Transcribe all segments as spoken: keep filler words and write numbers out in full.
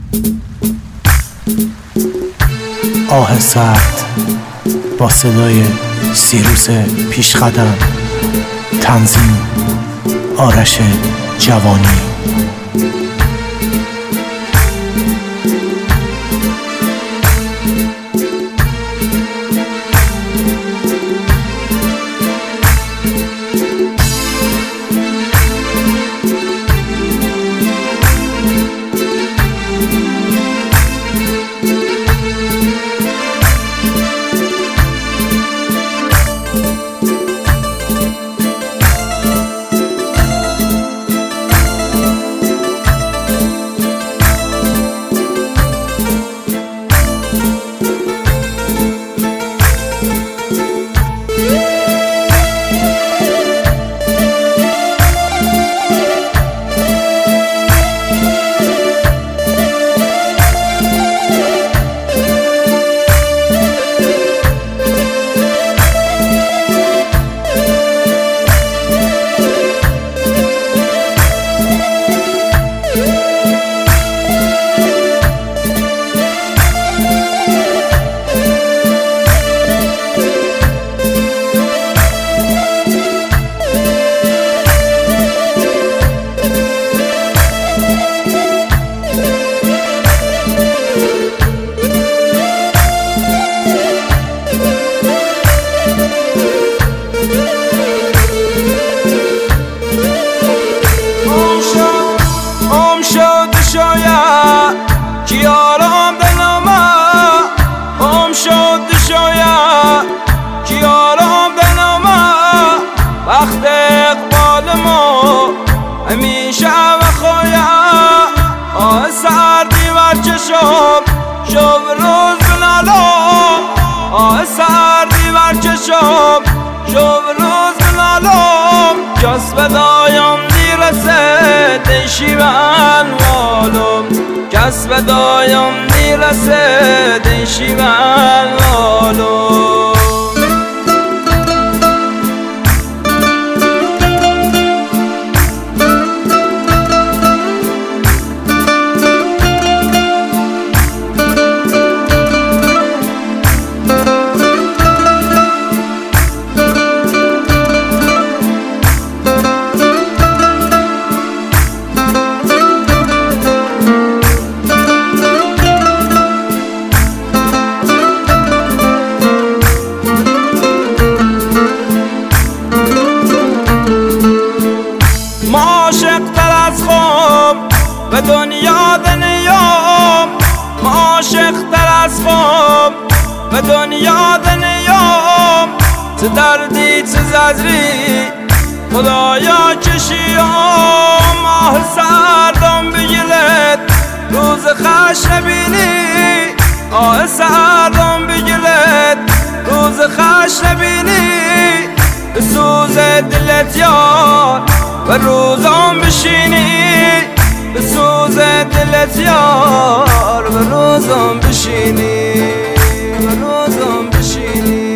آه سرد با صدای سیروس پیشقدم، تنظیم آرش جوانی. وقت اقبال ما همیشه و خویا آه سردی و چشم شب روز بنالام آه سردی و چشم شب روز بنالام کس بدایم دیرسه دیشی و انوالم کس بدایم دیرسه دیشی و انوالم به دنیا دنیام ما عاشق تر از خام به دنیا دنیام چه دردی چه زجری خدایا کشیام آه سردم بگیرد روز خش نبینی آه سردم بگیرد روز خش نبینی به سوز دلت یار و روزام بشینی به سوز دلت یار و روزم بشینی و روزم بشینی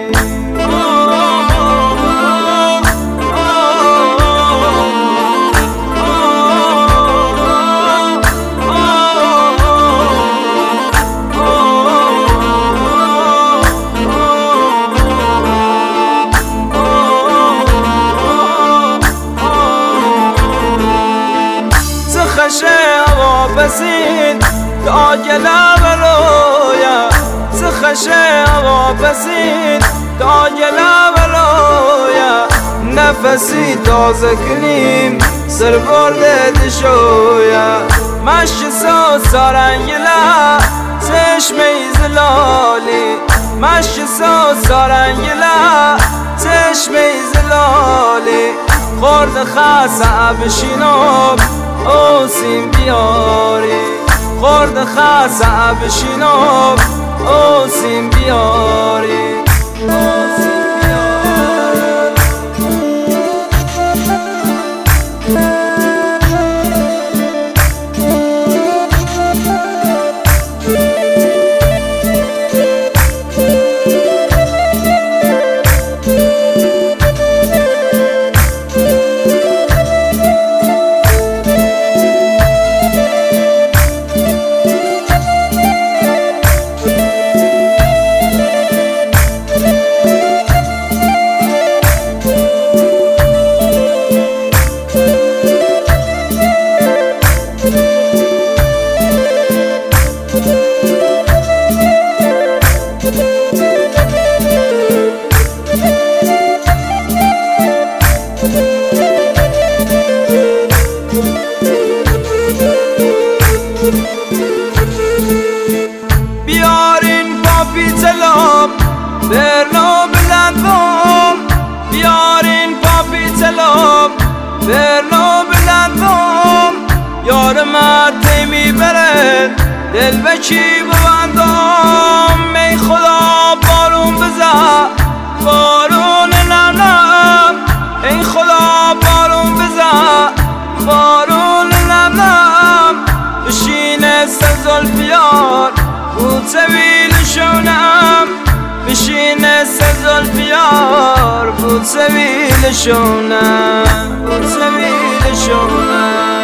خشه هوا بسید تا گلم رویا خشه هوا بسید تا گلم رویا نفسی تازه کنیم سر برده دشویا مشک سو سارنگلا چشمه زلالی مشک سو سارنگلا چشمه زلالی خورد خاصه بشینم اوسیم بیاری خورد خاصه بشینم اوسیم بیاری اوسیم بیاری بیارین کاپیتلام برنو بلندم، بیارین کاپیتلام برنو بلندم، یار مرد میبره دل به کی ببندم. ای خدا بارون بزن بارون نم نم، ای خدا بارون بزن بارون نم نم، بشینه سزلفیار بود سویل شونم، بشینه سزلفیار بود سویل شونم، بود سویل شونم.